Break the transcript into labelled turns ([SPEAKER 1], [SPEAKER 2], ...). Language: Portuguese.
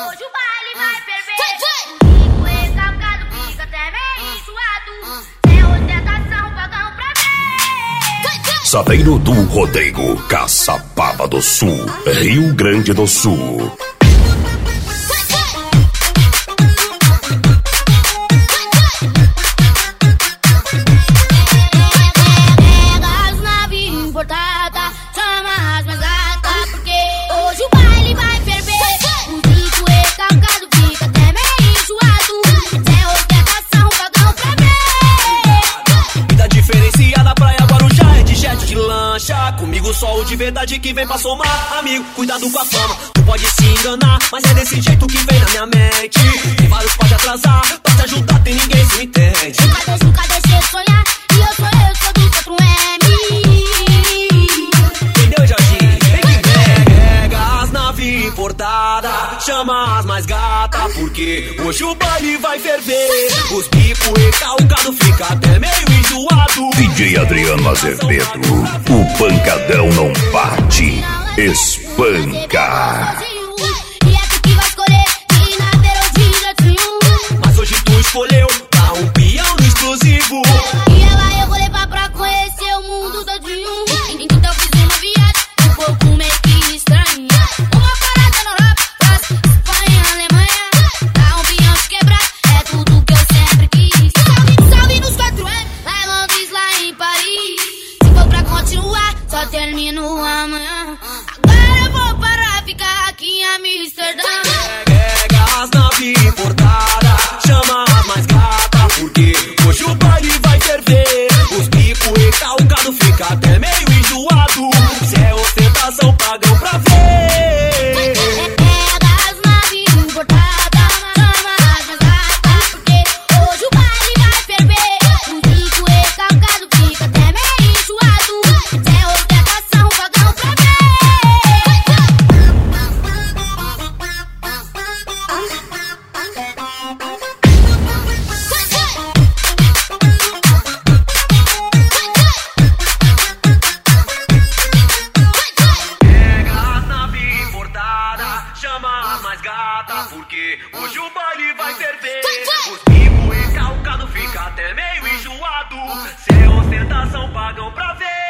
[SPEAKER 1] Hoje o baile vai ferver. O rico recalcado fica até meio enjoado. É ostentação, pagão pra ver.
[SPEAKER 2] Saveiro do Rodrigo, Caçapava do Sul, Rio Grande do Sul.
[SPEAKER 3] Comigo só o de verdade que vem pra somar. Amigo, cuidado com a fama. Tu pode se enganar, mas é desse jeito que vem na minha mente. Tem vários pode atrasar, pra te ajudar tem ninguém se entende.
[SPEAKER 1] Nunca deixei de sonhar. E eu sou do 4M.
[SPEAKER 3] Entendeu, Jardim? Vem que vem. Pega as naves importadas, chama as mais gatas, porque hoje o baile vai ferver. Os bico recalcado fica até meio enjoado.
[SPEAKER 2] DJ Adriano Azevedo, o pancadão não bate, espanca.
[SPEAKER 1] E é tu que vai escolher, de nada ou de gatinho.
[SPEAKER 3] Mas hoje tu escolheu, tá um peão no exclusivo.
[SPEAKER 1] E ela eu vou levar pra conhecer o mundo todinho. Então fiz uma viagem, um pouco meio que estranha. Uma parada na Europa, França, Espanha, Alemanha. Tá um peão de quebrar, é tudo que eu sempre quis. Salve nos 4M, lá em Londres, lá em Paris. Se for pra continuar, só termino amanhã. Agora eu vou parar, ficar aqui em Amsterdã.
[SPEAKER 3] Pega as naves importadas, chama as mais gatas, porque hoje o baile vai ferver. Os bico recalcado fica até meio enjoado. Se é ostentação, pagam pra ver.
[SPEAKER 1] Pega as naves importadas, chama as mais gatas, porque hoje o baile vai ferver. O rico recalcado fica até meio enjoado. Se é ostentação, pagão pra ver.
[SPEAKER 3] Pega as naves importadas, chama as mais gatas, porque hoje o baile vai ferver. Os bico recalcado fica até meio enjoado. Se é ostentação, pagam pra ver.